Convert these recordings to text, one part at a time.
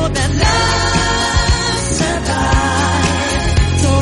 that love survive. So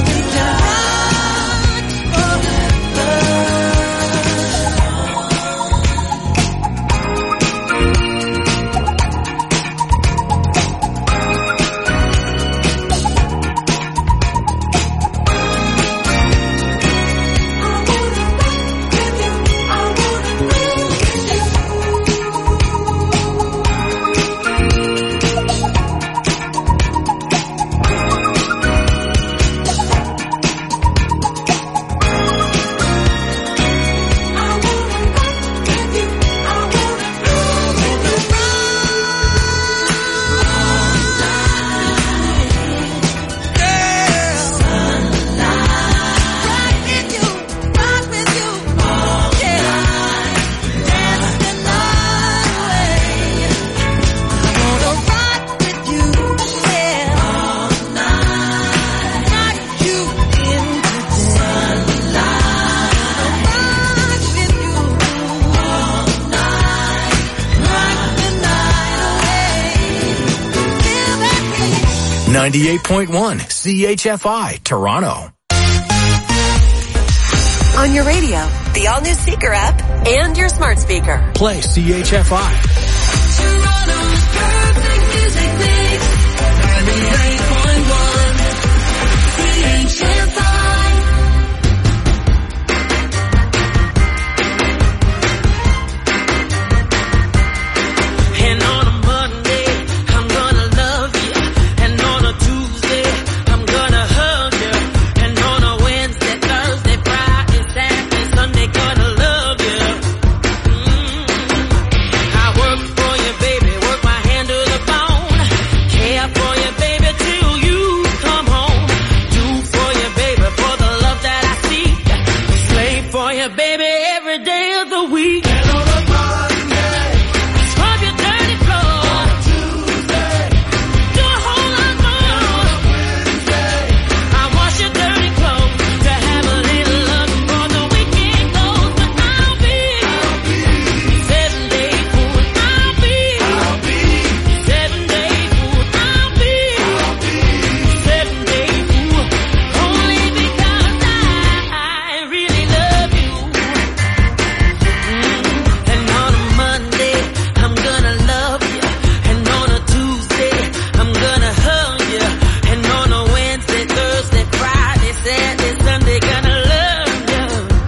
.1 CHFI, Toronto. On your radio, the all-new Seeker app, and your smart speaker. Play CHFI. Toronto's perfect music mix. 98.1 CHFI. And on a Monday, I'm gonna love you. And on a Tuesday, I'm gonna hug you. And on a Wednesday, Thursday, Friday, Saturday, Sunday, gonna love you. I work for you, baby, work my hand to the bone. Care for you, baby, till you come home. Do for you, baby, for the love that I seek. Slave for you, baby, every day of the week. Scrub your dirty floor. Do a whole lot more. I wash your dirty clothes to have a little love before the weekend goes. But I'll be 7-day fool. I'll be 7-day fool. I'll be 7-day fool. Only because I really love you. And on a Monday, I'm gonna love you. And on a Tuesday, I'm gonna hug you. And on a Wednesday, Thursday, Friday, Saturday, Sunday, gonna love you.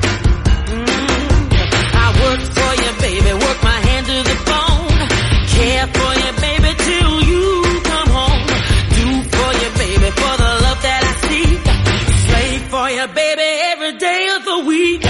I work for you, baby, work my hand to the bone. Care for you, baby, till you come home. Do for you, baby, for the love that I seek. Slave for you, baby, every day of the week.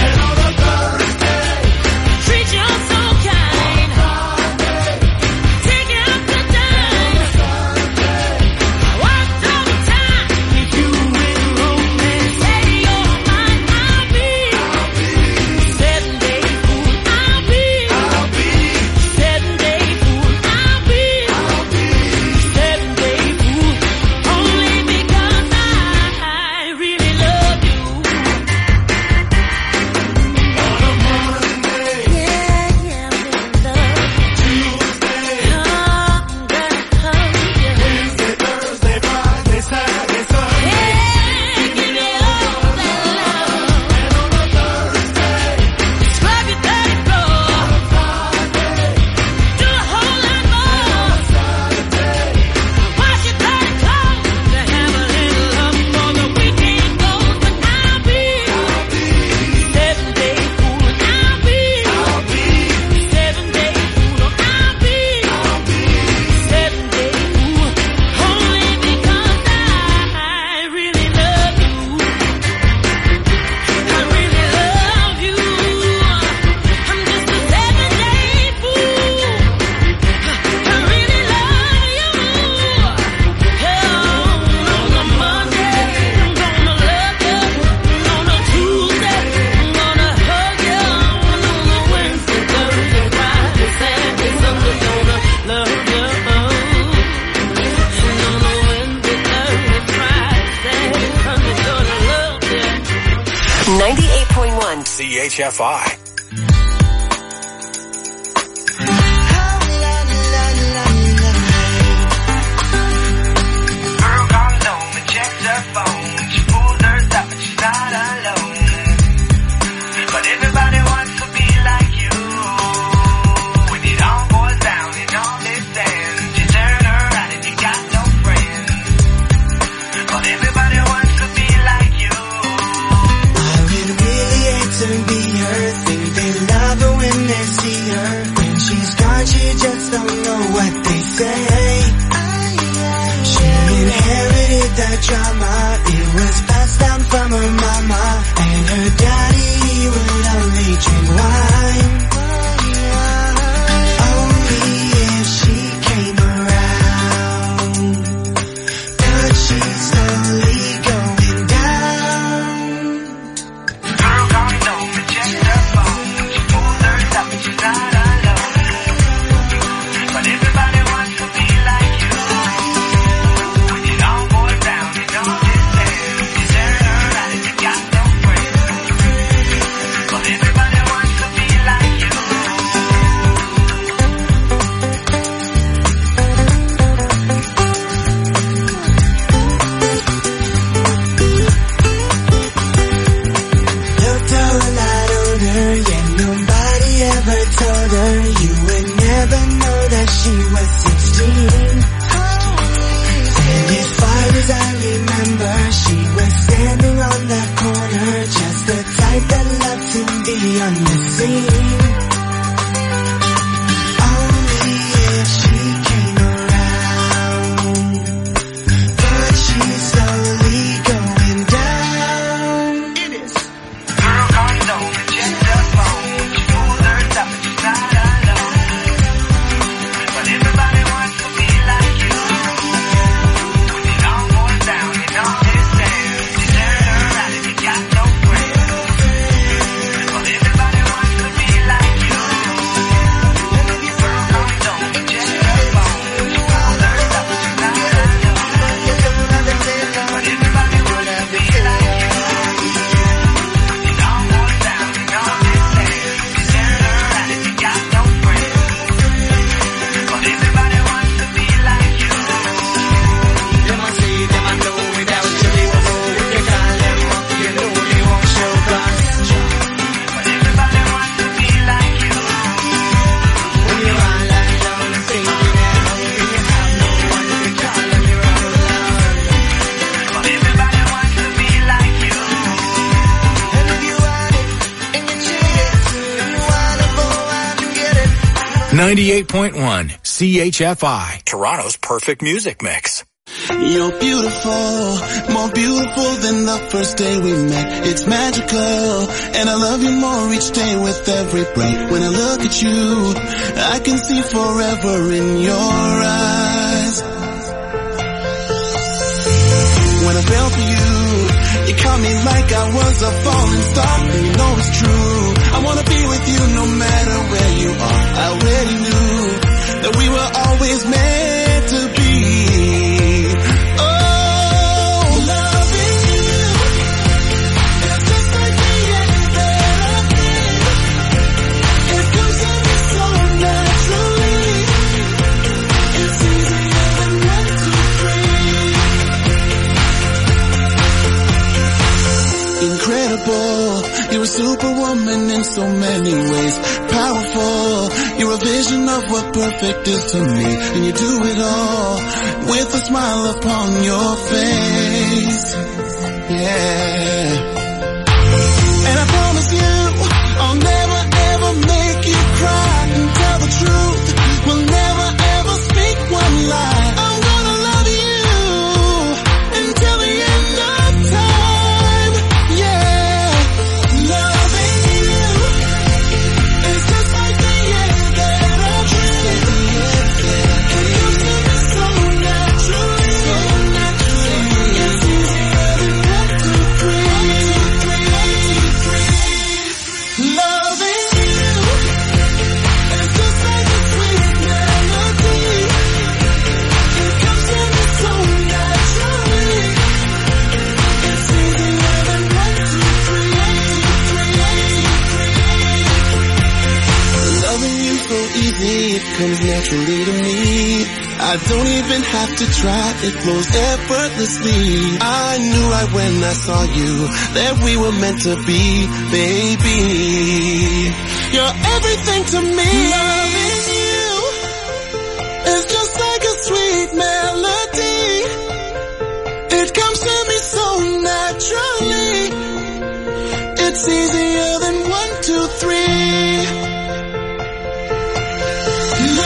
Treat you so kind. Take you out to dine. Worked all the time. If you in romance, say you're mine. I'll be 7-day fool. I'll be 7-day fool. I'll be 7-day fool. Only because I really love you. CHFI. drama. It was passed down from her mama, and her daddy would only drink wine. Only if she came around could she slowly going down. Girl, come don't reject the phone. She pulled her up and she's not alone. But everybody wants to be like you. When you're all more down, you know this there. You turn her right and you got no friends. But everybody wants to be like you. Looked a lot older, yet nobody ever told her. You would never know that she was 16. And as far as I remember, she was standing on the corner, just the type that loved to be on the scene. Only if she came around could she slowly going down. It is. Girl, come don't reject the phone. She pulled her up and she's not alone. But everybody wants to be like you. When you're all more down, you know this there. You turn her right and you got no friends. But everybody wants to be like you. Girl, come don't reject the phone. She pulled her up and she's not alone. But everybody wants to be like you. When you're all more down, you know this there. You turn her right and you got no friends. But everybody wants to be like you. Them I see, them I know, without you they won't know. If you call them up, you know they won't show cause But everybody wants to be like you. when you all lie down and thinking at home, you have no one to call them your own love. But everybody wants to be like you. And if you want it, and you need it, and you wanna go out and get it. 98.1 CHFI, Toronto's perfect music mix. You're beautiful, more beautiful than the first day we met. It's magical, and I love you more each day with every break. When I look at you, I can see forever in your eyes. When I fell for you, you caught me like I was a falling star. And you know it's true, I wanna be with you no matter where you are. I already knew that we were always meant to be. Oh, loving you is just like the air that I breathe. It comes to me so naturally. It's easier than 1, 2, 3. Incredible, you're a superwoman in so many ways. Powerful, you're a vision of what perfect is to me. And you do it all with a smile upon your face. Yeah. And I promise you, I'll never ever make you cry. And tell the truth, we'll never ever speak one lie. I'm gonna love you until the end of time. Yeah. Loving you is just like the air that I breathe. It comes to me so naturally. It's easier than 1, 2, 3. Loving you is just like a sweet melody. It comes to me so naturally. It's easier than 1, 2, 3. Loving you so easy, it comes naturally to me. I don't even have to try, it flows effortlessly. I knew right when I saw you that we were meant to be, baby. You're everything to me. Loving you is just like a sweet melody. It comes to me so naturally. It's easier than 1, 2, 3.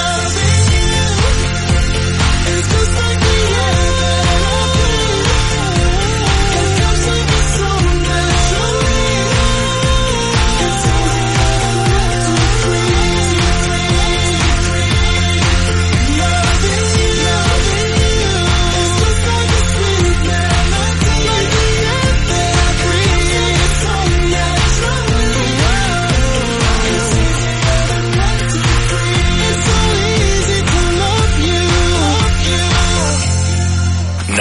Loving you is just like the air that I breathe.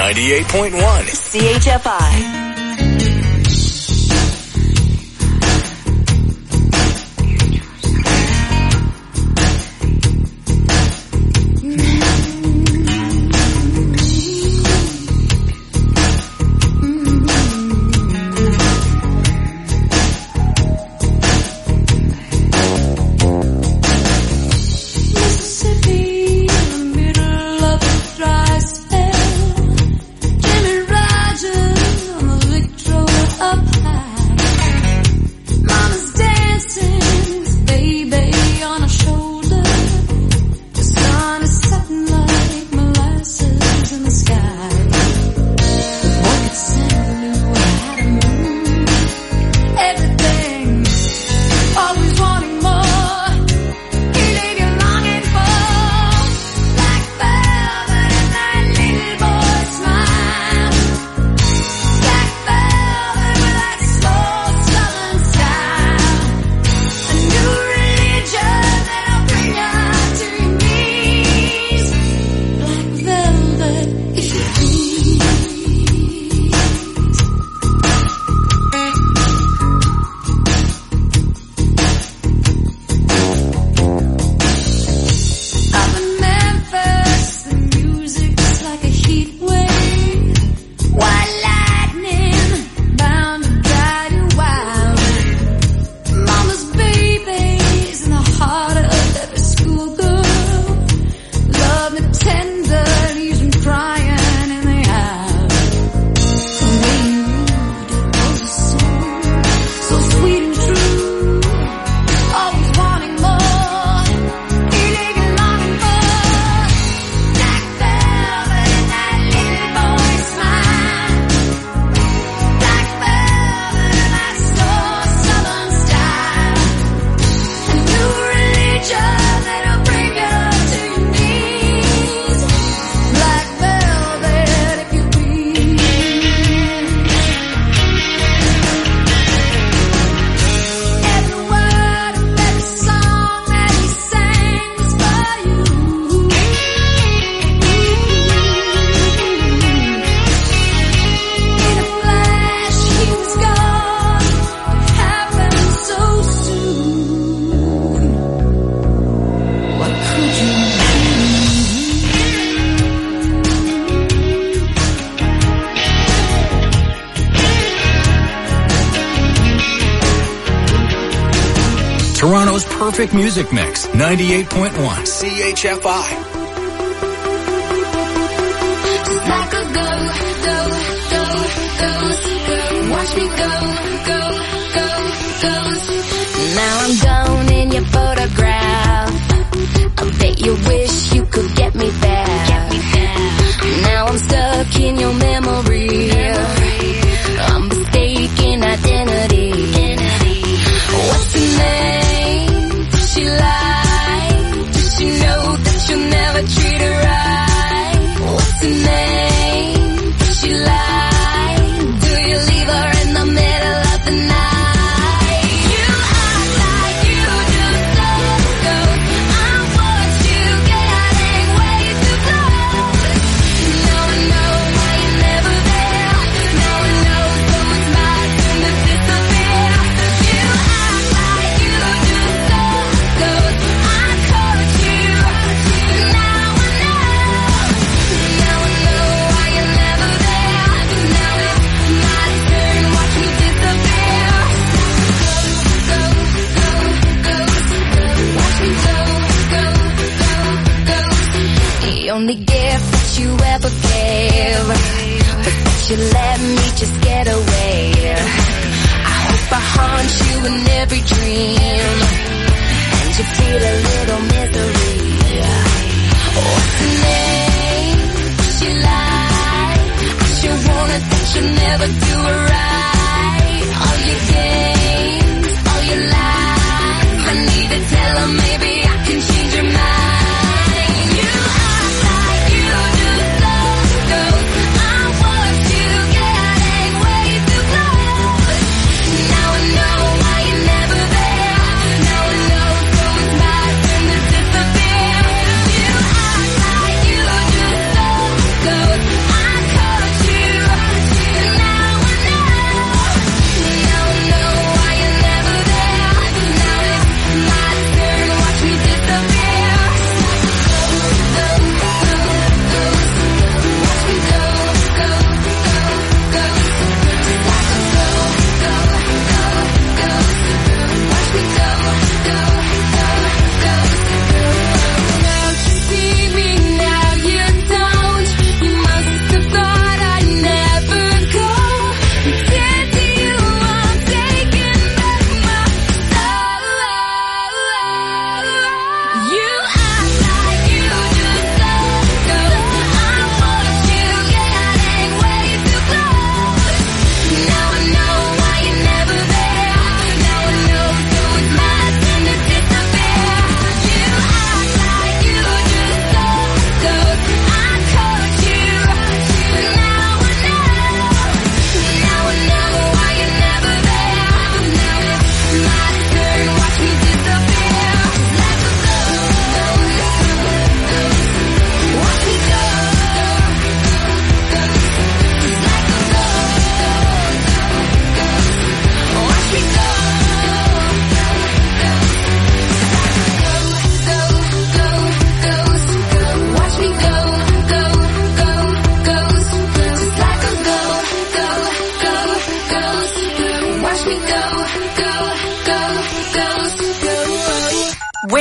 98.1 CHFI. Mississippi, in the middle of a dry spell. Jimmy Rogers on the Victrola up high. Mama's dancing with baby on her shoulder. The sun is setting like molasses in the sky. Orchid Sand Blue had a moon. Everything, always wanting more. You leave your longing for black velvet and that little boy smile. Black velvet with that slow southern style. A new religion that'll bring you to your knees. Black velvet, if you please. Up in Memphis, the music's like a heat wave. White lightning, bound to drive you wild. Mama's baby's in the heart of every schoolgirl. Love me tender, leaves me crying in the eye. The way you did was so sweet and true. Always wanting more. You leave your longing for black velvet and that little boy smile. Black velvet and that slow southern style. A new religion that'll bring you to your knees. Black velvet, if you please. Every word of every song that he sang was for you. In a flash, he was gone. It happened so soon. What could you Toronto's perfect music mix. 98.1 CHFI. Just like a go. Watch me go. Now I'm gone in your photograph. I bet you wish you could get me back. Now I'm stuck in your memory. I'm mistaken identity. What's her name? Does she lie? Does she know that you'll never treat her right? What's her name? Does she lie? Do you leave her in the middle of the night? You act like you just don't go. I watch you getting way too close. Now I know why you're never there. Now I know so it's my turn to disappear. You act like you just don't go. I caught you. Now I know why you're never there. Now it's my turn. Watch me disappear. Go. Watch me go. The only gift that you ever gave was that you let me just get away. I hope I haunt you in every dream, and you feel a little misery. What's her name? Does she lie? I sure wanna that you'll never do her right. All your games, all your lies. I need to tell her maybe I can change her mind. You act like you just don't go. I watch you getting way too close. Now I know why you're never there. Now I know so it's my turn to disappear. You act like you just don't go. I caught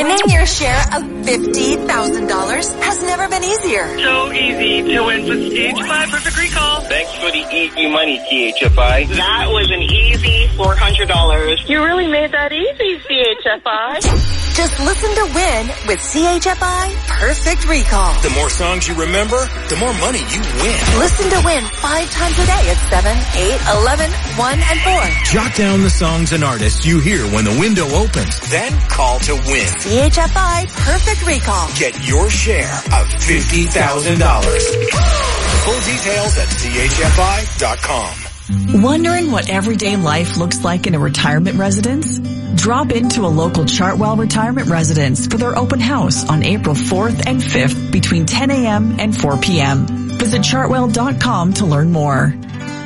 Winning your share of $50,000 has never been easier. So easy to win with CHFI Perfect Recall. Thanks for the easy money, CHFI. That was an easy $400. You really made that easy, CHFI. Just listen to win with CHFI Perfect Recall. The more songs you remember, the more money you win. Listen to win 5 times a day at 7, 8, 11, 1, and 4. Jot down the songs and artists you hear when the window opens. Then call to win. CHFI Perfect Recall. Get your share of $50,000. Full details at chfi.com. Wondering what everyday life looks like in a retirement residence? Drop into a local Chartwell retirement residence for their open house on April 4th and 5th between 10 a.m. and 4 p.m. Visit chartwell.com to learn more.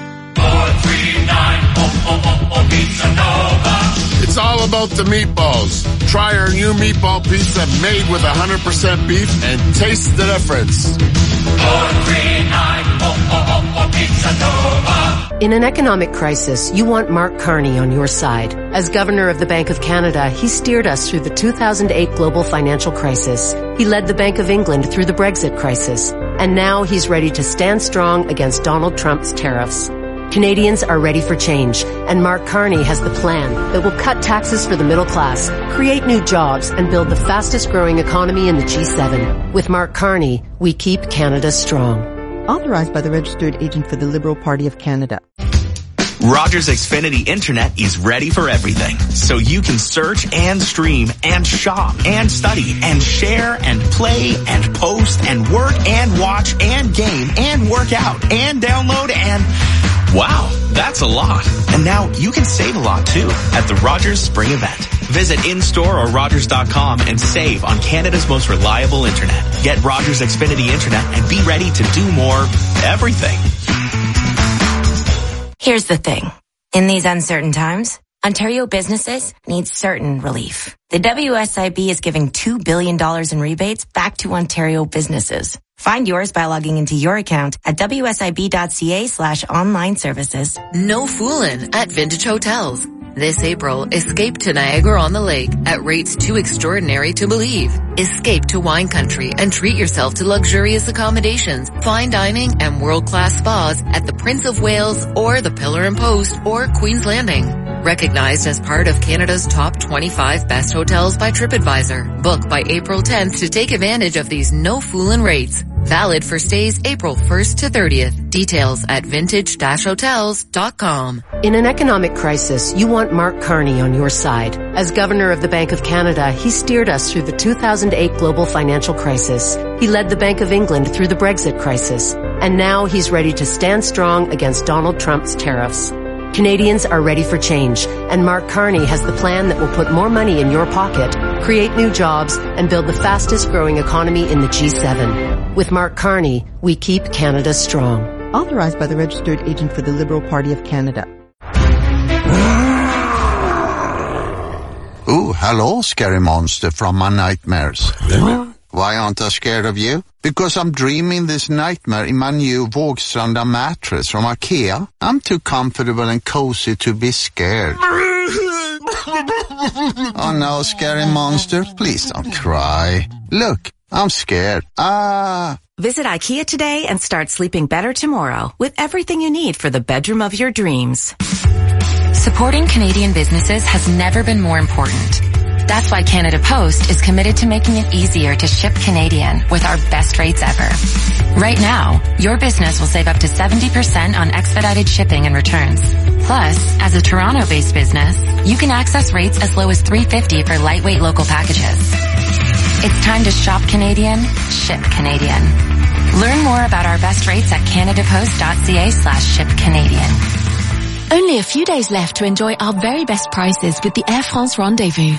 439 Pizza Nova. It's all about the meatballs. Try our new meatball pizza made with 100% beef and taste the difference. 439 Pizza Nova. In an economic crisis, you want Mark Carney on your side. As Governor of the Bank of Canada, he steered us through the 2008 global financial crisis. He led the Bank of England through the Brexit crisis. And now he's ready to stand strong against Donald Trump's tariffs. Canadians are ready for change, and Mark Carney has the plan that will cut taxes for the middle class, create new jobs, and build the fastest growing economy in the G7. With Mark Carney, we keep Canada strong. Authorized by the Registered Agent for the Liberal Party of Canada. Rogers Xfinity Internet is ready for everything. So you can search and stream and shop and study and share and play and post and work and watch and game and work out and download and... Wow, that's a lot. And now you can save a lot too at the Rogers Spring Event. Visit in-store or Rogers.com and save on Canada's most reliable internet. Get Rogers Xfinity Internet and be ready to do more everything. Here's the thing. In these uncertain times, Ontario businesses need certain relief. The WSIB is giving $2 billion in rebates back to Ontario businesses. Find yours by logging into your account at wsib.ca/online services. No foolin' at Vintage Hotels. This April, escape to Niagara-on-the-Lake at rates too extraordinary to believe. Escape to wine country and treat yourself to luxurious accommodations, fine dining, and world-class spas at the Prince of Wales or the Pillar and Post or Queen's Landing. Recognized as part of Canada's top 25 best hotels by TripAdvisor. Book by April 10th to take advantage of these no-foolin' rates. Valid for stays April 1st to 30th. Details at vintage-hotels.com. In an economic crisis, you want Mark Carney on your side. As Governor of the Bank of Canada, he steered us through the 2008 global financial crisis. He led the Bank of England through the Brexit crisis. And now he's ready to stand strong against Donald Trump's tariffs. Canadians are ready for change, and Mark Carney has the plan that will put more money in your pocket, create new jobs, and build the fastest growing economy in the G7. With Mark Carney, we keep Canada strong. Authorized by the Registered Agent for the Liberal Party of Canada. Oh, hello, scary monster from my nightmares. Why aren't I scared of you? Because I'm dreaming this nightmare in my new Vågstranda mattress from IKEA. I'm too comfortable and cozy to be scared. Oh no, scary monster, please don't cry. Look, I'm scared. Visit IKEA today and start sleeping better tomorrow with everything you need for the bedroom of your dreams. Supporting Canadian businesses has never been more important. That's why Canada Post is committed to making it easier to ship Canadian with our best rates ever. Right now, your business will save up to 70% on expedited shipping and returns. Plus, as a Toronto-based business, you can access rates as low as $3.50 for lightweight local packages. It's time to shop Canadian, ship Canadian. Learn more about our best rates at canadapost.ca/shipcanadian. Only a few days left to enjoy our very best prices with the Air France Rendezvous.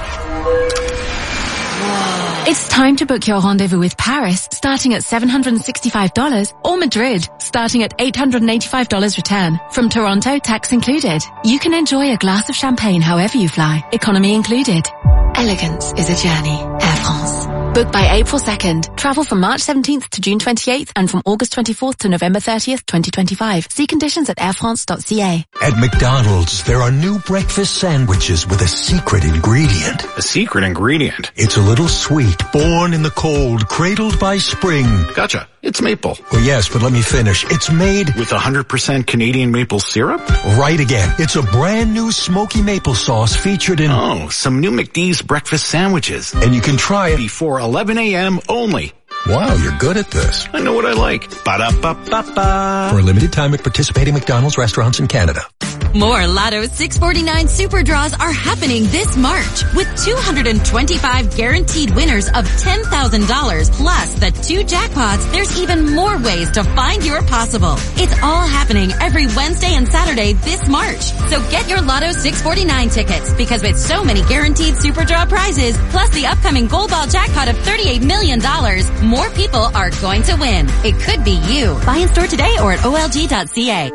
It's time to book your rendezvous with Paris, starting at $765, or Madrid, starting at $885 return. From Toronto, tax included. You can enjoy a glass of champagne however you fly, economy included. Elegance is a journey. Air France. Book by April 2nd. Travel from March 17th to June 28th and from August 24th to November 30th, 2025. See conditions at airfrance.ca. At McDonald's, there are new breakfast sandwiches with a secret ingredient. A secret ingredient? It's a little sweet, born in the cold, cradled by spring. Gotcha. It's maple. Well, yes, but let me finish. It's made with 100% Canadian maple syrup? Right again. It's a brand new smoky maple sauce featured in... Oh, some new McD's breakfast sandwiches. And you can try it before 11 a.m. only. Wow, you're good at this. I know what I like. Ba-da-ba-ba-ba. For a limited time at participating McDonald's restaurants in Canada. More Lotto 649 Super Draws are happening this March with 225 guaranteed winners of $10,000 plus the 2 jackpots. There's even more ways to find your possible. It's all happening every Wednesday and Saturday this March. So get your Lotto 649 tickets because with so many guaranteed Super Draw prizes plus the upcoming Gold Ball jackpot of $38 million, more people are going to win. It could be you. Buy in store today or at olg.ca.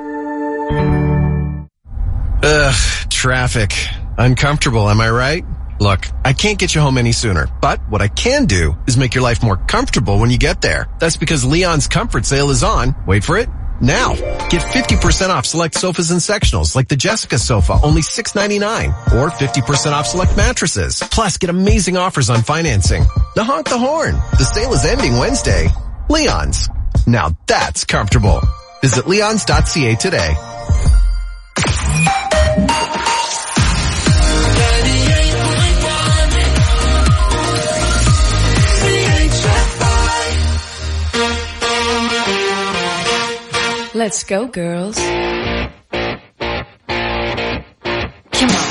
Ugh, traffic. Uncomfortable, am I right? Look, I can't get you home any sooner, but what I can do is make your life more comfortable when you get there. That's because Leon's Comfort Sale is on. Wait for it. Now, get 50% off select sofas and sectionals like the Jessica sofa, only $6.99, or 50% off select mattresses. Plus, get amazing offers on financing. Now honk the horn. The sale is ending Wednesday. Leon's. Now that's comfortable. Visit leons.ca today. Let's go, girls. Come on.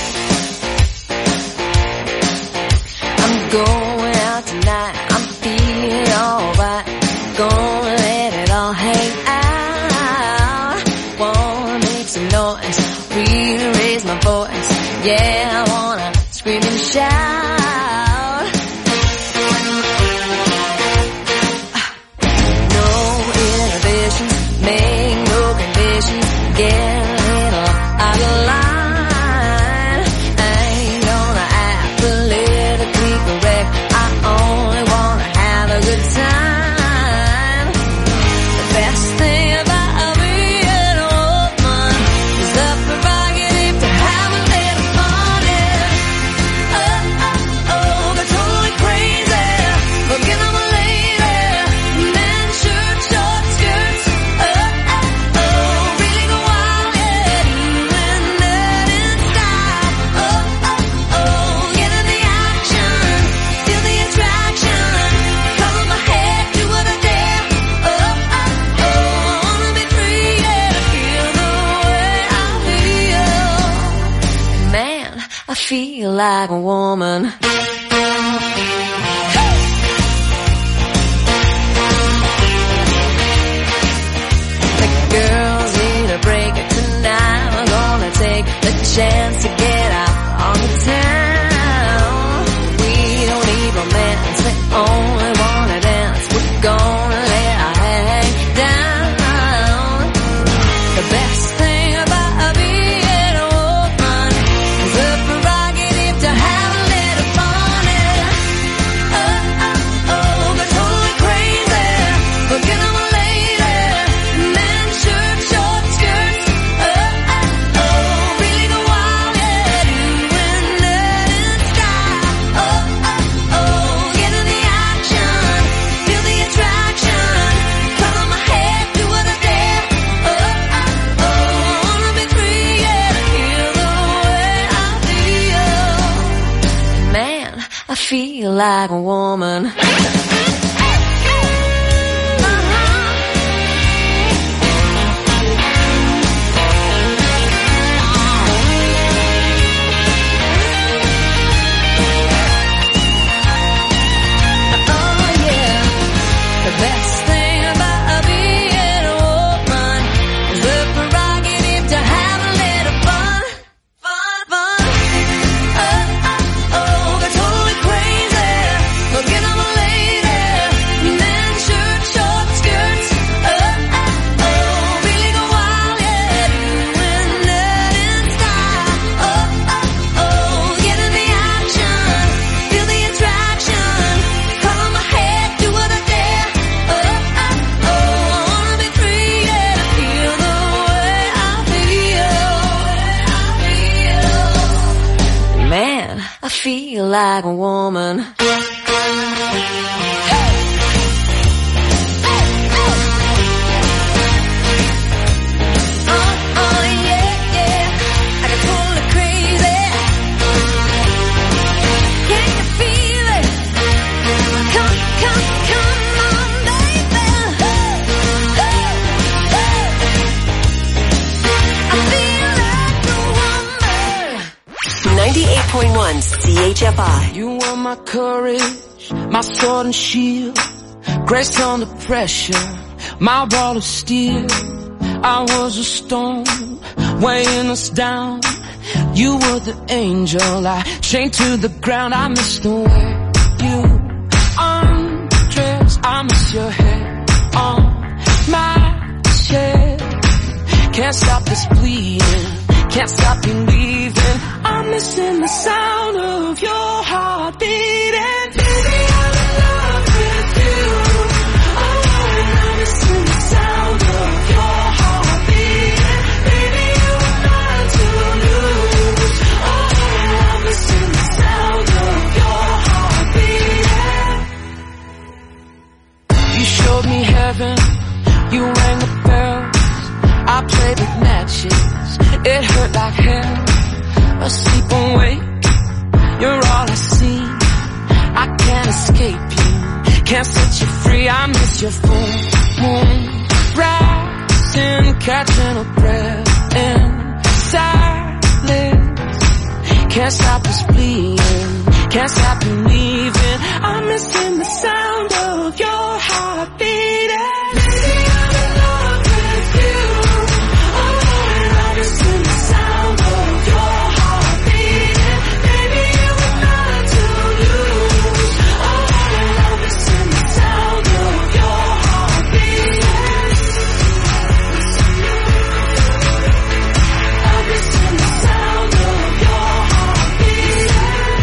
I'm going out tonight. I'm feeling alright. Gonna let it all hang out. Wanna make some noise. Really raise my voice. Yeah, I wanna scream and shout. Feel like a woman. The girls need a break tonight. We're gonna take the chance to get out on the town. We don't need romance, we only wanna dance. We're gonna let our hair hang down. The best thing about being a woman is the prerogative to have a little fun. Oh, oh, oh, but totally crazy. Forget I'm a lady. Men, shirt, short skirts. Oh, oh, oh, really go wild, yeah. Doing that in style. Oh, oh, oh, get in the action. Feel the attraction. Color my hair, do what I dare. Oh, oh, oh, wanna be free, yeah. Feel the way I feel. Man, I feel like a woman. The best thing about being a woman is the prerogative to have a little fun, fun, fun. Oh, oh, oh, they're totally crazy. Forget I'm a lady. feel like a woman. CHFI. You were my courage, my sword and shield, grace under pressure, my wall of steel. I was a stone, weighing us down. You were the angel I chained to the ground. I miss the way you undress. I miss your hair on my chest. Can't stop this bleeding, can't stop believing. I'm missing the sound of your heart beating. Baby, I'm in love with you. Oh, and I'm missing the sound of your heart beating. Baby, you are mine to lose. Oh, and I'm missing the sound of your heart beating. You showed me heaven, you rang the bells. I played with matches, it hurt like hell. Asleep awake, you're all I see. I can't escape you, can't set you free. I miss your full moon rising, catching a breath in silence. Can't stop us bleeding, can't stop believing. I'm missing the sound of your heart beating. Baby, I'm in love with you. Oh, and I'm missing the sound of your heart beating. Baby, you were mine to lose. Oh, and I'm missing the sound of your heart beating. I'm missing the sound of your heart beating.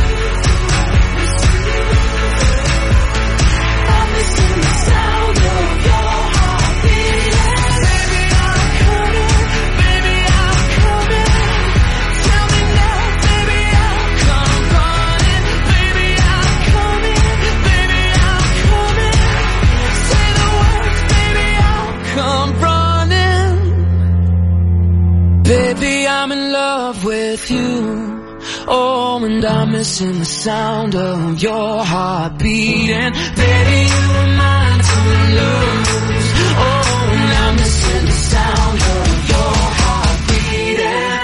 I'm missing the sound of your heart beating. Baby, I'm coming. Baby, I'm coming. Tell me now, baby, I'll come running. Baby, I'm coming. Baby, I'm coming. Say the words, baby, I'll come running. Baby, I'm in love with you. Oh, and I'm missing the sound of your heart beating. Baby, you were mine to lose. Oh, and I'm missing the sound of your heart beating.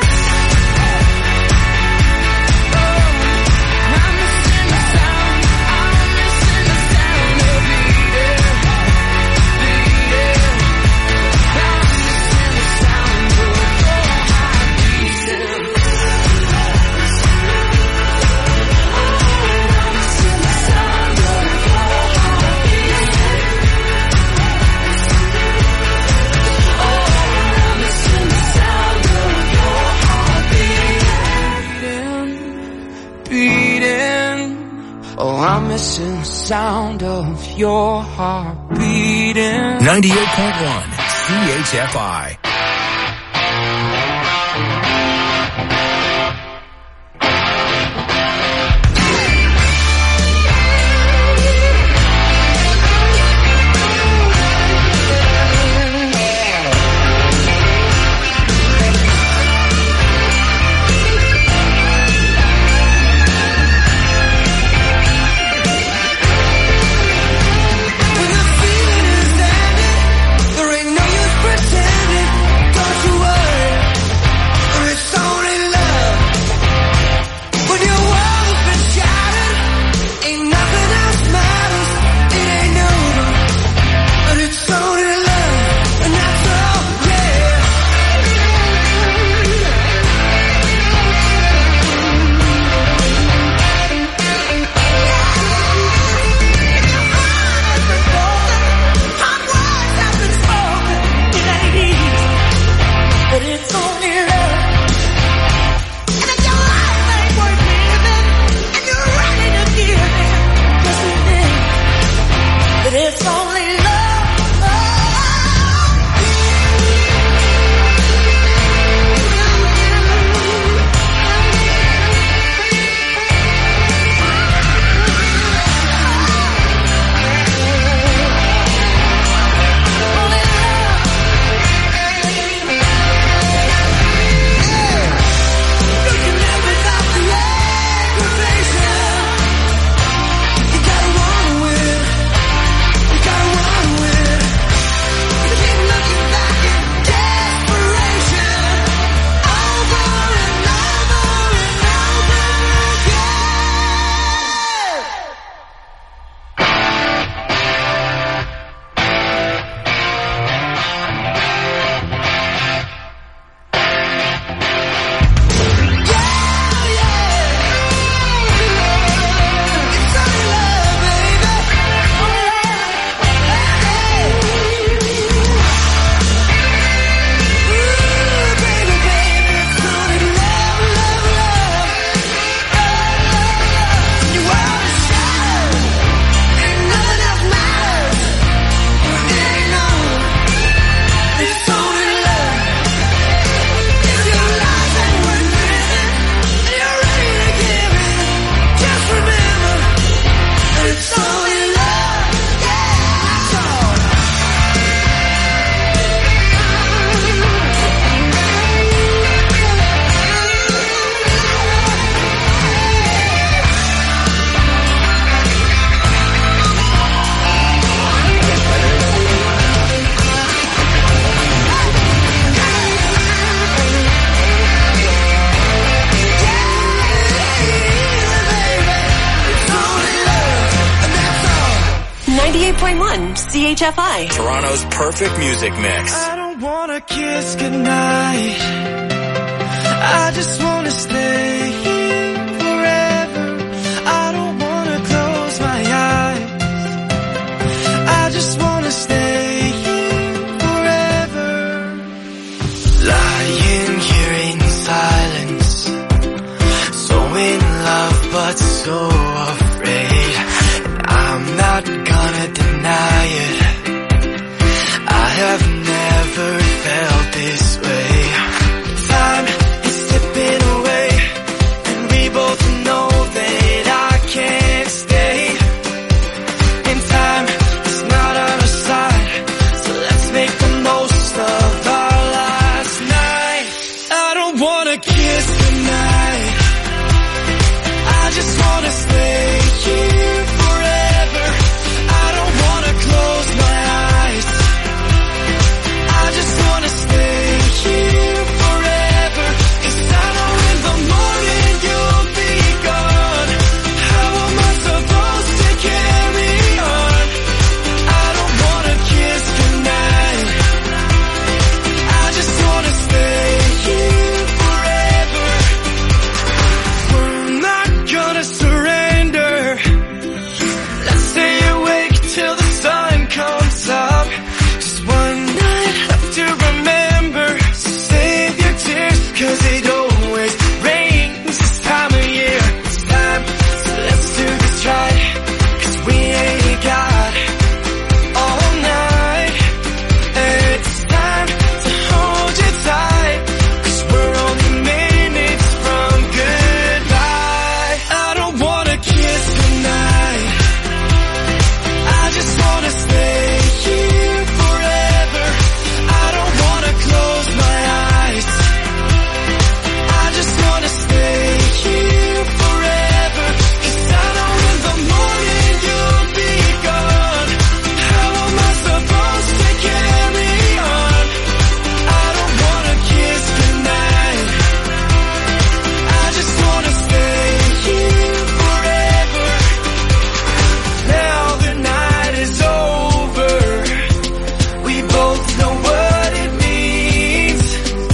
Oh, I'm missing the sound, I'm missing the sound of beating, beating. I'm missing the sound of your heart beating. Oh, I'm missing the sound of your heart beating. 98.1 CHFI. There ain't no use pretending. Don't you worry. 98.1 CHFI. Toronto's perfect music mix. I don't wanna kiss goodnight. I just wanna stay here forever. I don't wanna close my eyes. I just wanna stay here forever. Lying here in silence, so in love but so afraid. And I'm not gonna deny it. I have never felt this way. Time is slipping away, and we both know that I can't stay. And time is not on our side, so let's make the most of our last night. I don't wanna kiss tonight. I just wanna stay here forever. I don't wanna close my eyes. I just wanna stay here forever. 'Cause I know in the morning you'll be gone. How am I supposed to carry on? I don't wanna kiss goodnight. I just wanna stay here forever. We're not gonna surrender. Let's stay awake till the sun comes up. Just one night left to remember. So save your tears, 'cause it always rains this time of year. It's time, so let's do this right, 'cause we ain't got all night. It's time to hold you tight, 'cause we're only minutes from goodbye. I don't wanna kiss goodnight. I just wanna stay here forever. I don't wanna close my eyes. I just wanna stay here forever. 'Cause I know in the morning you'll be gone. How am I supposed to carry on? I don't wanna kiss goodnight. I just wanna stay here forever. Now the night is over. We both know what it means.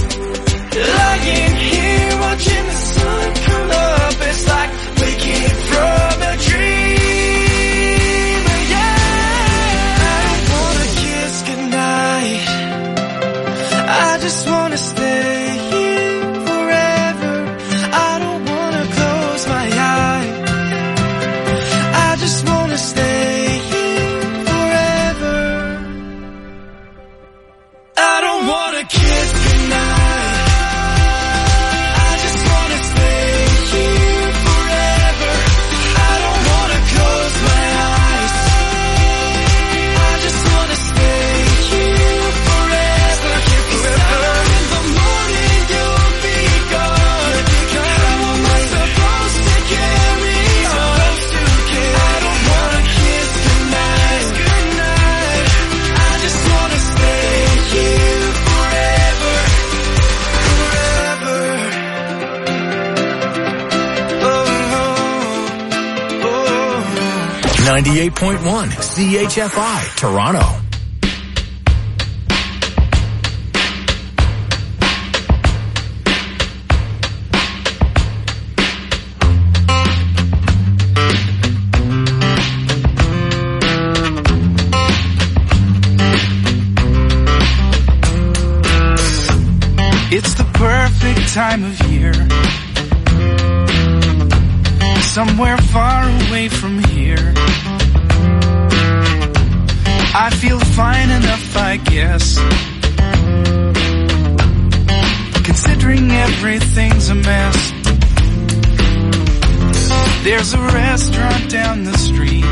Lying here watching the sun come up, it's like waking from a dream. Yeah, I don't wanna kiss goodnight. I just wanna stay here forever. I don't wanna close my eyes. I just wanna stay here forever. I don't wanna kiss goodnight. I just wanna stay here forever. I don't wanna close my eyes. I just wanna stay here forever. 'Cause I know in the morning you'll be gone. How am I supposed to carry on? I don't wanna kiss goodnight. I just wanna stay here forever. Forever. Oh, oh. 98.1 CHFI, Toronto. It's the perfect time of year. Somewhere far away from here. I feel fine enough, I guess. Considering everything's a mess. There's a restaurant down the street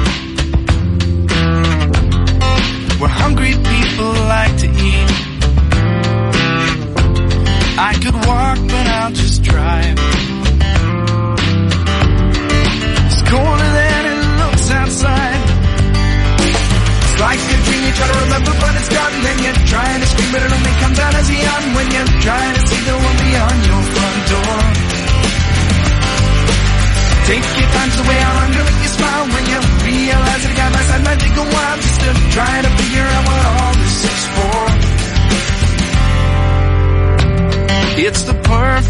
where hungry people like to eat. I could walk, but I'll just drive. It's colder than it looks outside. It's like a dream you try to remember, but it's gone. Then you're trying to scream, but it only comes out as a yawn when you're trying to see the one beyond your front door. Take your time, the way I'm under, make you smile when you realize that a guy by side might take a while just to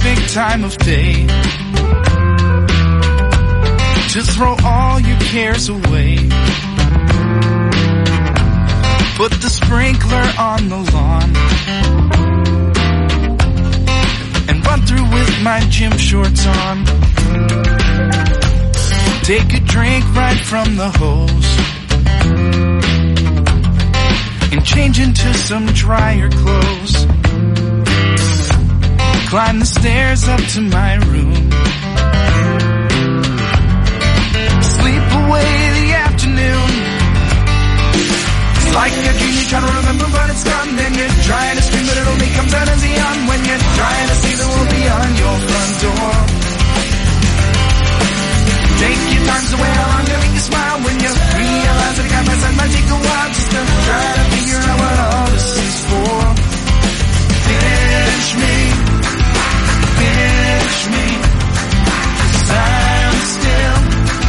perfect time of day to throw all your cares away. Put the sprinkler on the lawn and run through with my gym shorts on. Take a drink right from the hose and change into some drier clothes. Climb the stairs up to my room. Sleep away the afternoon. It's like a dream you try to remember but it's gone. Then you're trying to scream but it only comes out as a yawn. When you're trying to see the world beyond your front door. Take your time so way how long to make you smile. When you realize that a guy by side might take a while just to try to figure out what all this is for. Pinch me, 'cause I'm still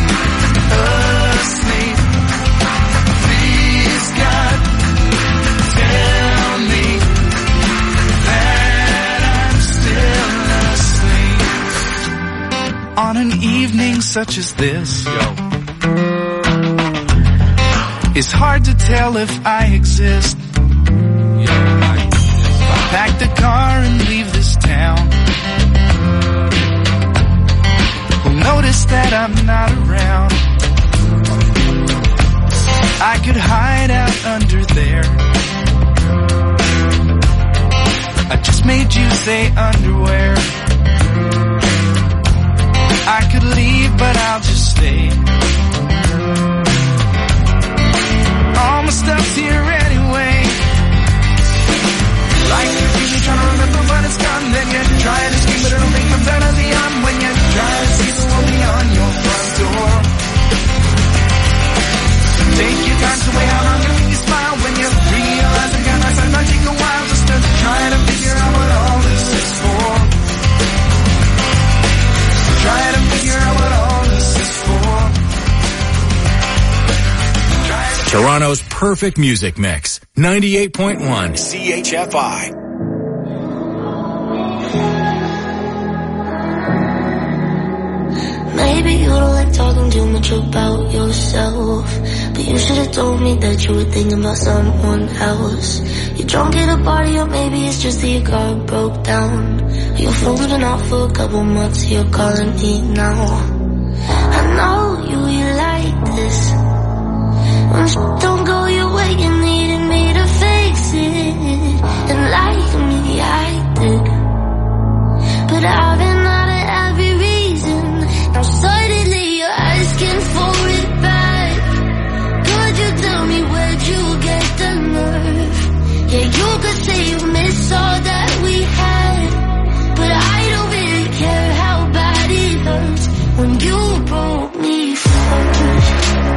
asleep. Please God, tell me that I'm still asleep. On an evening such as this, it's hard to tell if I exist. Pack the car and leave this town. Who'll notice that I'm not around? I could hide out under there. I just made you say underwear. I could leave, but I'll just stay. All my stuff's here anyway. Like you're really trying to remember but it's gone. Then you're trying to scream but it only comes out of the yawn. When you're trying to see the world beyond your front door. Take your time to wait how long you make you smile. When you realize the guy by side might take a while just to try to figure out what all this is for. Try to figure out what all this is for. Toronto's perfect music mix. 98.1 CHFI. Maybe you don't like talking too much about yourself, but you should have told me that you were thinking about someone else. You're drunk at a party or maybe it's just that your car broke down. Your phone's been out for a couple months, you're calling me now. I know you like this. When shit don't go your way, you needed me to fix it. And like me, I did. But I've been out of every reason. Now suddenly you're asking for it back. Could you tell me where'd you get the nerve? Yeah, you could say you miss all that we had, but I don't really care how bad it hurts when you broke me first.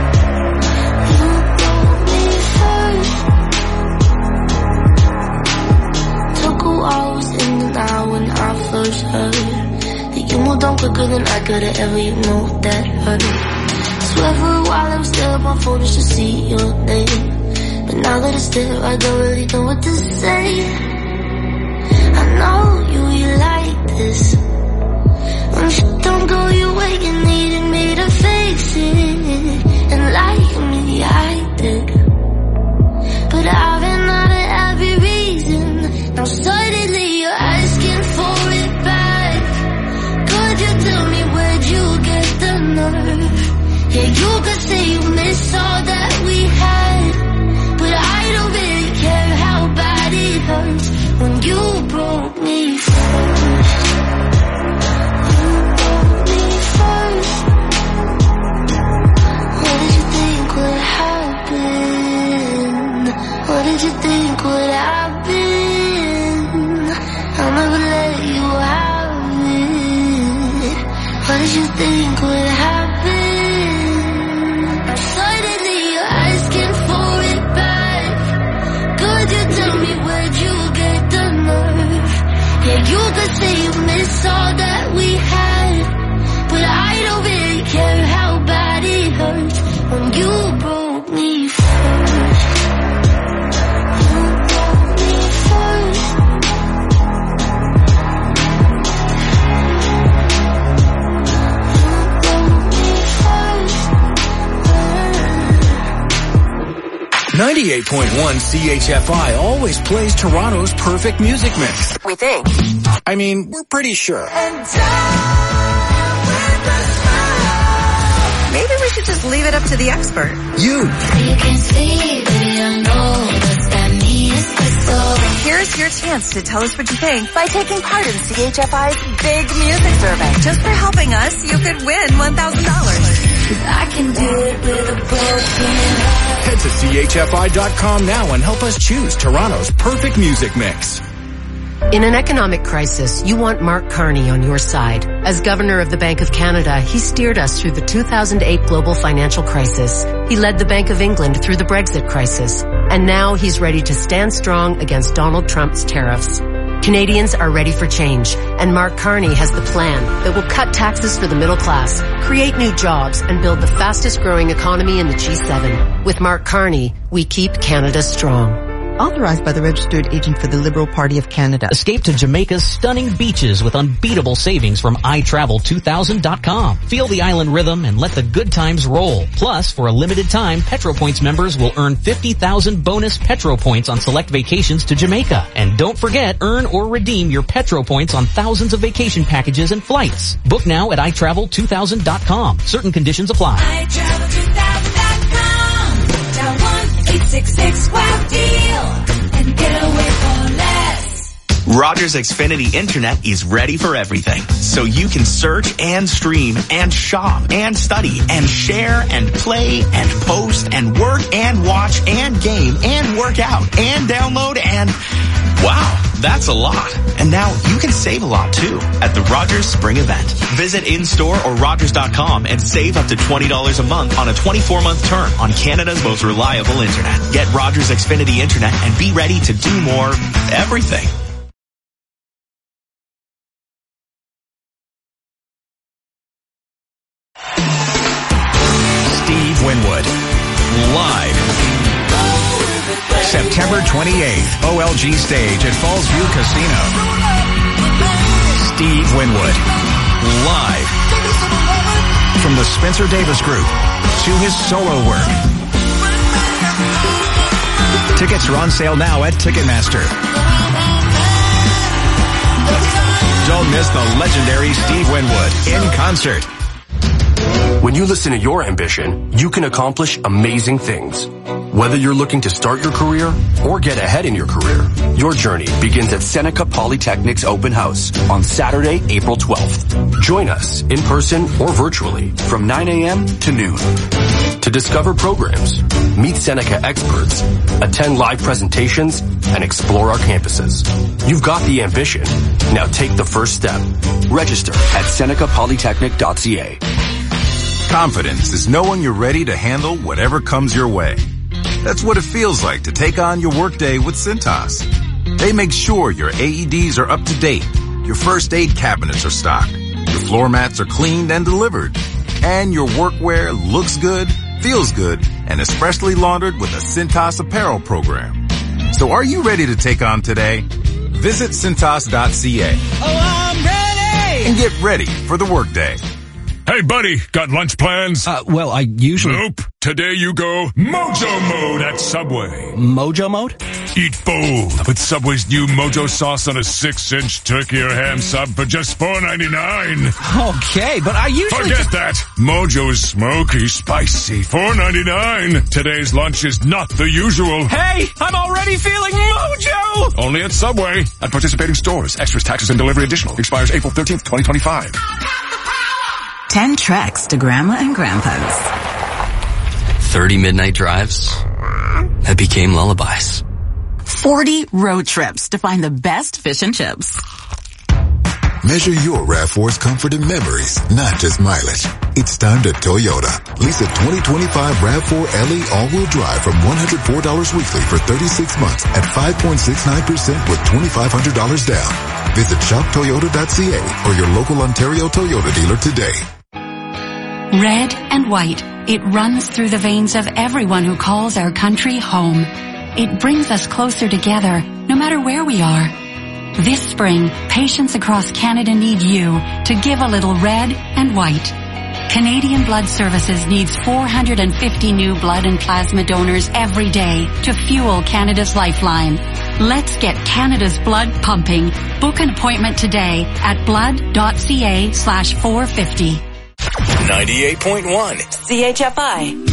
When I first heard that you moved on quicker than I could've ever, you know that hurt. Swear for a while I was still on my phone just to see your name, but now that it's there I don't really know what to say. I know you like this. When shit don't go your way, you needed me to fix it. And like me, I did. But I've been out of every reason. Now suddenly you're asking for it back. Could you tell me where'd you get the nerve? Yeah, you could say you miss all that we had, but I don't really care how bad it hurts when you broke me first. You broke me first. What did you think would happen? What did you think would happen? I'll never let you have it. What did you think would happen? Suddenly you're asking for it back. Could you tell me where'd you get the nerve? Yeah, you could say you miss all that we had, but I don't really care how bad it hurts when you broke me first. You broke me first. 88.1 CHFI always plays Toronto's perfect music mix. We think. I mean, we're pretty sure. Maybe we should just leave it up to the expert. You. Here's your chance to tell us what you think by taking part in CHFI's Big Music Survey. Just for helping us, you could win $1,000. I can do it with a broken heart. Head to chfi.com now and help us choose Toronto's perfect music mix. In an economic crisis, you want Mark Carney on your side. As Governor of the Bank of Canada, he steered us through the 2008 global financial crisis. He led the Bank of England through the Brexit crisis. And now he's ready to stand strong against Donald Trump's tariffs. Canadians are ready for change, and Mark Carney has the plan that will cut taxes for the middle class, create new jobs, and build the fastest growing economy in the G7. With Mark Carney, we keep Canada strong. Authorized by the registered agent for the Liberal Party of Canada. Escape to Jamaica's stunning beaches with unbeatable savings from iTravel2000.com. Feel the island rhythm and let the good times roll. Plus, for a limited time, PetroPoints members will earn 50,000 bonus Petro points on select vacations to Jamaica. And don't forget, earn or redeem your Petro points on thousands of vacation packages and flights. Book now at iTravel2000.com. Certain conditions apply. iTravel2000.com. Dial 1-866-WOW-DEAL and get away for less. Rogers Xfinity Internet is ready for everything. So you can search and stream and shop and study and share and play and post and work and watch and game and work out and download and... Wow, that's a lot. And now you can save a lot too at the Rogers Spring Event. Visit in-store or Rogers.com and save up to $20 a month on a 24-month term on Canada's most reliable internet. Get Rogers Xfinity Internet and be ready to do more everything. Steve Winwood, live. September 28th, OLG stage at Fallsview Casino. Steve Winwood, live. From the Spencer Davis Group to his solo work. Tickets are on sale now at Ticketmaster. Don't miss the legendary Steve Winwood in concert. When you listen to your ambition, you can accomplish amazing things. Whether you're looking to start your career or get ahead in your career, your journey begins at Seneca Polytechnic's open house on Saturday, April 12th. Join us in person or virtually from 9 a.m. to noon. To discover programs, meet Seneca experts, attend live presentations, and explore our campuses. You've got the ambition. Now take the first step. Register at senecapolytechnic.ca. Confidence is knowing you're ready to handle whatever comes your way. That's what it feels like to take on your workday with Cintas. They make sure your AEDs are up to date, your first aid cabinets are stocked, your floor mats are cleaned and delivered, and your workwear looks good, feels good, and is freshly laundered with a Cintas apparel program. So are you ready to take on today? Visit Cintas.ca. Oh, I'm ready! And get ready for the workday. Hey, buddy, got lunch plans? Well, I usually... Nope. Today you go Mojo Mode at Subway. Mojo Mode? Eat bold with Subway's new Mojo sauce on a 6-inch turkey or ham sub for just $4.99. Okay, but I usually... Forget that. Mojo is smoky, spicy, $4.99. Today's lunch is not the usual. Hey, I'm already feeling Mojo! Only at Subway. At participating stores. Extras, taxes, and delivery additional. Expires April 13th, 2025. 10 treks to Grandma and Grandpa's. 30 midnight drives that became lullabies. 40 road trips to find the best fish and chips. Measure your RAV4's comfort and memories, not just mileage. It's time to Toyota. Lease a 2025 RAV4 LE all-wheel drive from $104 weekly for 36 months at 5.69% with $2,500 down. Visit shoptoyota.ca or your local Ontario Toyota dealer today. Red and white. It runs through the veins of everyone who calls our country home. It brings us closer together, no matter where we are. This spring, patients across Canada need you to give a little red and white. Canadian Blood Services needs 450 new blood and plasma donors every day to fuel Canada's lifeline. Let's get Canada's blood pumping. Book an appointment today at blood.ca/450. 98.1 CHFI.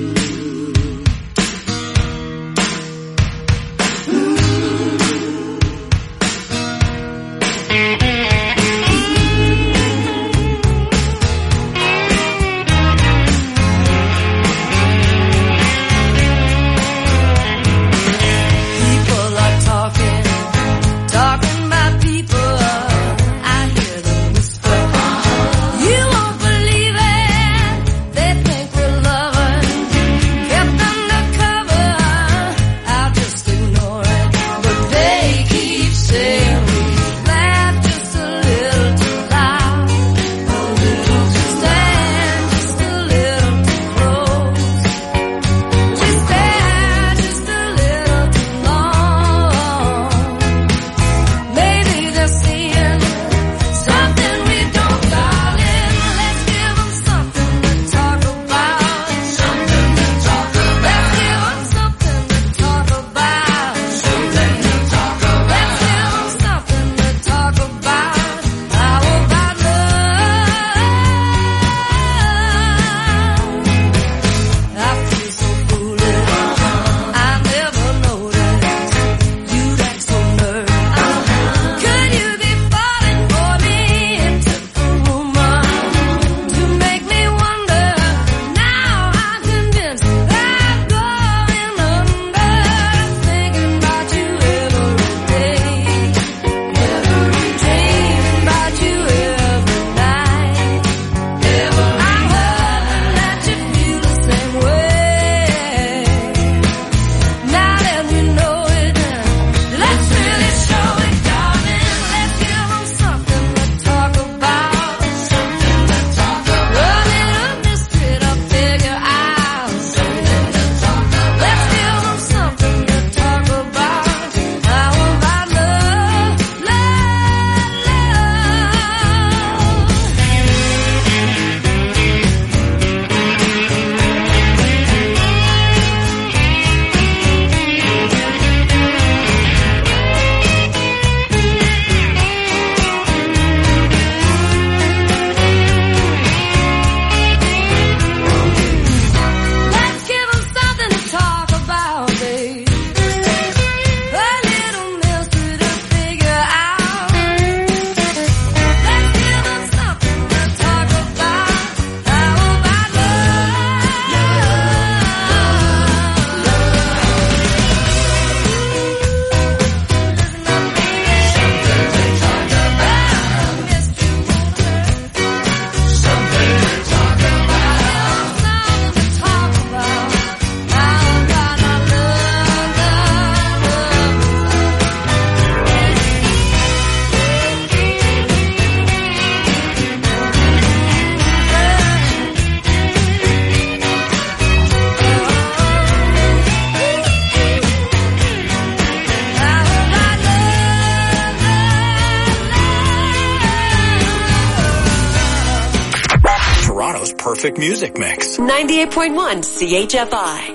Perfect music mix. 98.1 CHFI.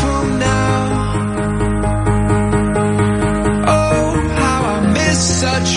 Such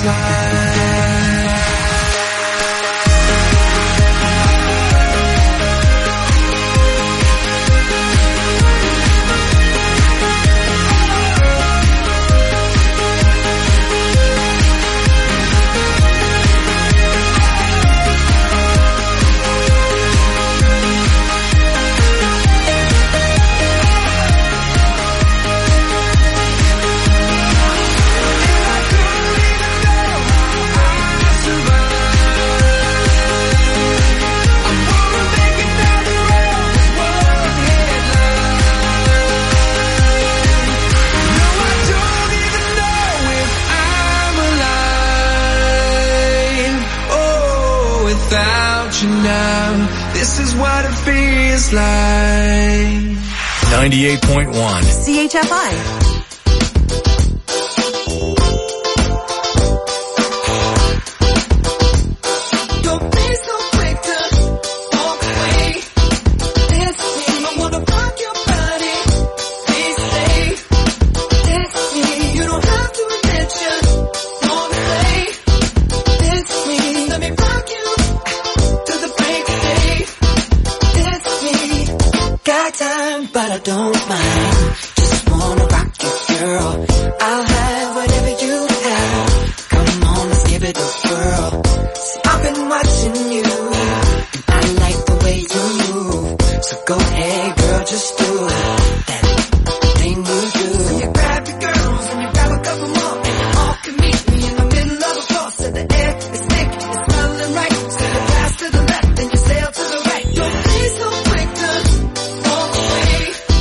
like. 98.1 CHFI. But I don't mind, just wanna rock you, girl. I'll have whatever you have. Come on, let's give it a whirl. See, I've been watching you, and I like the way you move. So go ahead, girl, just do that thing you do. So you grab your girls and you grab a couple more, and you all can meet me in the middle of the floor. So the air is thick, it's smelling right. So you pass to the left, then you sail to the right. Don't be so quick to walk away.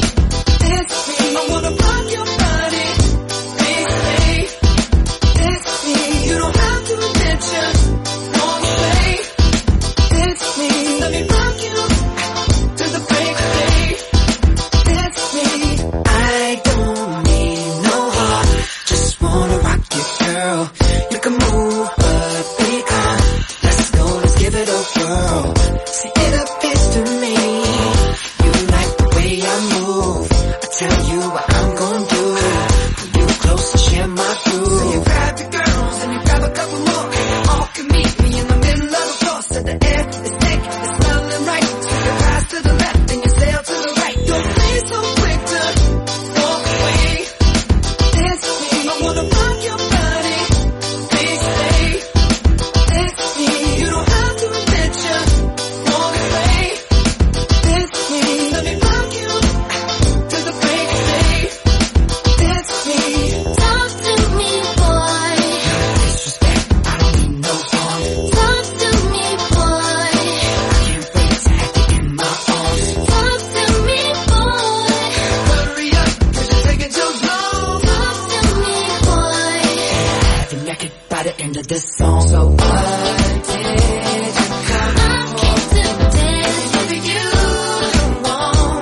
I wanna rock your body, baby. It's me. You don't have to mention, wrong way. It's me. Let me rock you to the break of day. It's me. I don't need no heart, just wanna rock you, girl. You can move, but be calm. Let's go, let's give it a whirl. See, it appears to me you like the way I move. Tell you what I'm gonna do. Pull you close and share my groove. So you grab your girls and you grab a couple more, and you all can meet me in the middle of the floor. So the air is thick, it's smelling right. So you pass to the left and you sail to the right. Don't be so quick to walk away. It's me. I wanna rock your body, baby. It's me. You don't have to mention, walk away. It's me. Let me rock you to the break of day. It's me. Talk to me, boy. No disrespect, I don't mean no harm. Talk to me, boy. I can't wait to have you in my arms. Talk to me, boy. Hurry up, 'cause you're taking too long. Talk to me, boy. Have you naked by the end of this song? So what did you come? I came to dance with you. Come on,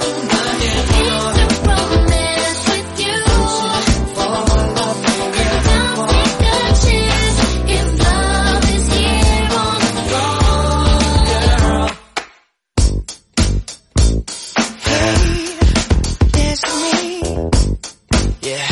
romance with you. Fall off and don't take a chance if love is here on the floor. Hey, dance with me. Yeah.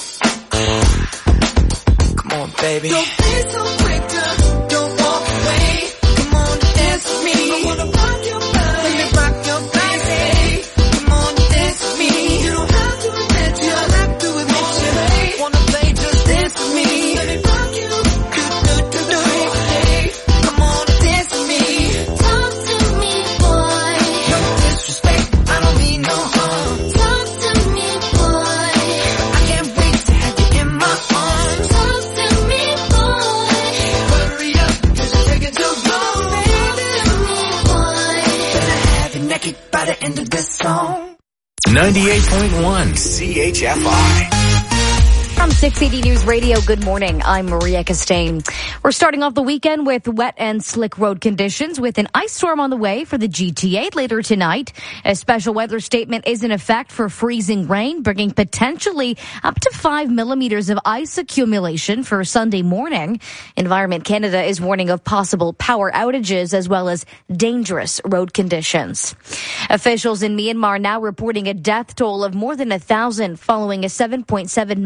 Come on, baby. Don't be so quick to don't walk away. Come on, dance with me. I wanna rock your body. Let me rock your body. Come on, dance with me. You don't have to admit you. Don't have to admit you. Wanna play, just dance with me. Let me rock you. Do. Come on, dance with me. Talk to me, boy. No disrespect, I don't mean no harm. Talk to me, boy. I can't wait to have you in my arms. Talk to me, boy. Hurry up, 'cause you're taking too long. Talk to me, boy. Better have you naked by the end of this song. 98.1 CHFI. From 680 News Radio, good morning. I'm Maria Castaigne. We're starting off the weekend with wet and slick road conditions with an ice storm on the way for the GTA later tonight. A special weather statement is in effect for freezing rain, bringing potentially up to 5 millimeters of ice accumulation for Sunday morning. Environment Canada is warning of possible power outages as well as dangerous road conditions. Officials in Myanmar now reporting a death toll of more than 1,000 following a 7.7 magnitude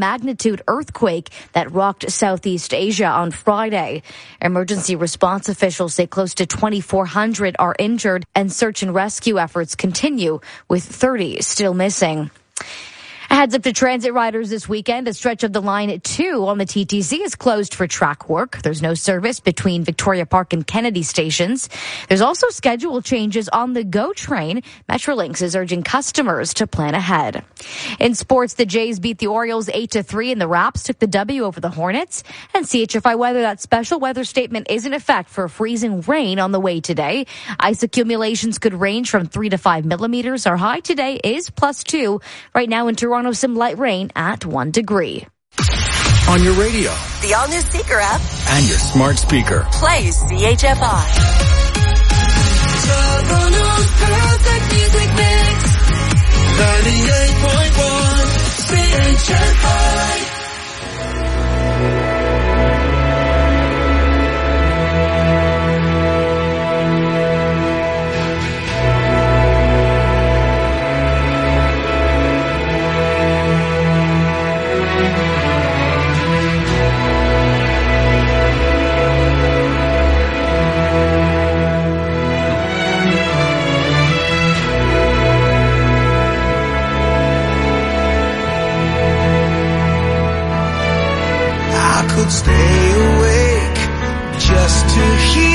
magnitude earthquake that rocked Southeast Asia on Friday. Emergency response officials say close to 2,400 are injured, and search and rescue efforts continue, with 30 still missing. A heads up to transit riders this weekend. A stretch of the Line 2 on the TTC is closed for track work. There's no service between Victoria Park and Kennedy stations. There's also schedule changes on the GO train. Metrolinx is urging customers to plan ahead. In sports, the Jays beat the Orioles 8-3, and the Raps took the W over the Hornets. And CHFI weather, that special weather statement is in effect for freezing rain on the way today. Ice accumulations could range from 3 to 5 millimeters. Our high today is +2. Right now in Toronto, some light rain at 1 degree. On your radio, the all-new Seeker app, and your smart speaker. Play CHFI. Toronto's perfect music mix. 98.1 CHFI. Could stay awake just to hear